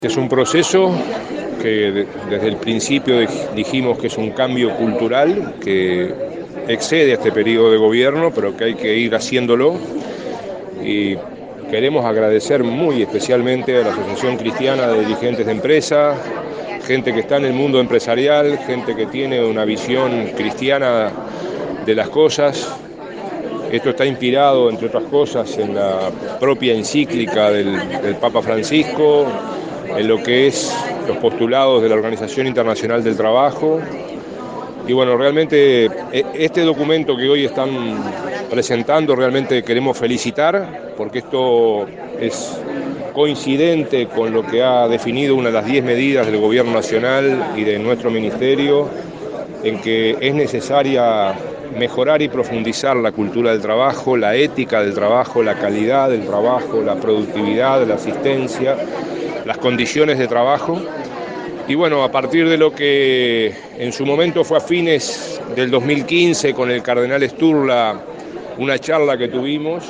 Es un proceso que desde el principio dijimos que es un cambio cultural que excede a este periodo de gobierno, pero que hay que ir haciéndolo. Y queremos agradecer muy especialmente a la Asociación Cristiana de Dirigentes de Empresa, gente que está en el mundo empresarial, gente que tiene una visión cristiana de las cosas. Esto está inspirado, entre otras cosas, en la propia encíclica del Papa Francisco, en lo que es los postulados de la Organización Internacional del Trabajo. Y bueno, realmente este documento que hoy están presentando, realmente queremos felicitar, porque esto es coincidente con lo que ha definido una de las 10 medidas del Gobierno Nacional y de nuestro Ministerio, en que es necesaria mejorar y profundizar la cultura del trabajo, la ética del trabajo, la calidad del trabajo, la productividad, la asistencia, las condiciones de trabajo. Y bueno, a partir de lo que en su momento fue a fines del 2015 con el cardenal Sturla, una charla que tuvimos,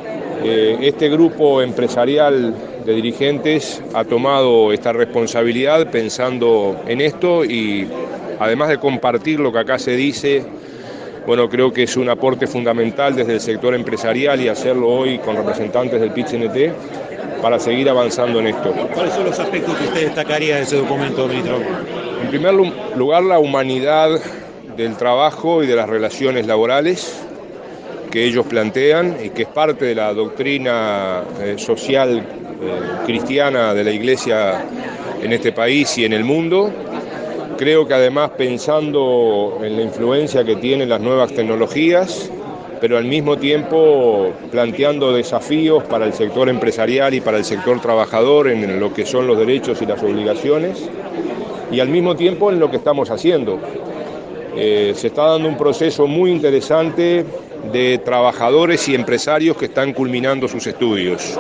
este grupo empresarial de dirigentes ha tomado esta responsabilidad pensando en esto y además de compartir lo que acá se dice, bueno, creo que es un aporte fundamental desde el sector empresarial y hacerlo hoy con representantes del PIT-CNT para seguir avanzando en esto. ¿Cuáles son los aspectos que usted destacaría de ese documento, ministro? En primer lugar, la humanidad del trabajo y de las relaciones laborales que ellos plantean y que es parte de la doctrina social cristiana de la Iglesia en este país y en el mundo. Creo que además pensando en la influencia que tienen las nuevas tecnologías, pero al mismo tiempo planteando desafíos para el sector empresarial y para el sector trabajador en lo que son los derechos y las obligaciones, y al mismo tiempo en lo que estamos haciendo. Se está dando un proceso muy interesante de trabajadores y empresarios que están culminando sus estudios.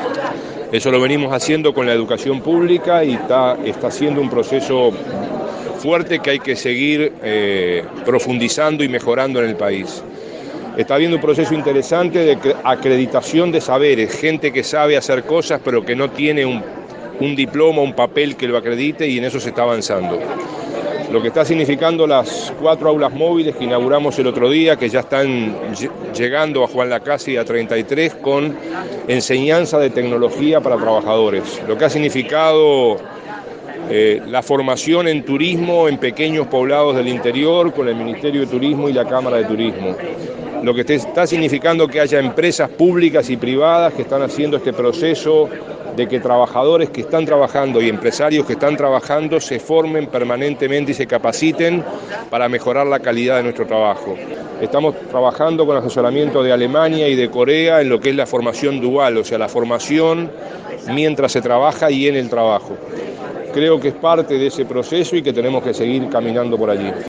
Eso lo venimos haciendo con la educación pública y está siendo un proceso fuerte que hay que seguir profundizando y mejorando en el país. Está habiendo un proceso interesante de acreditación de saberes, gente que sabe hacer cosas pero que no tiene un diploma, un papel que lo acredite, y en eso se está avanzando. Lo que está significando las 4 aulas móviles que inauguramos el otro día, que ya están llegando a Juan Lacase y a 33 con enseñanza de tecnología para trabajadores. Lo que ha significado la formación en turismo en pequeños poblados del interior con el Ministerio de Turismo y la Cámara de Turismo. Lo que está significando que haya empresas públicas y privadas que están haciendo este proceso de que trabajadores que están trabajando y empresarios que están trabajando se formen permanentemente y se capaciten para mejorar la calidad de nuestro trabajo. Estamos trabajando con asesoramiento de Alemania y de Corea en lo que es la formación dual, o sea, la formación mientras se trabaja y en el trabajo. Creo que es parte de ese proceso y que tenemos que seguir caminando por allí.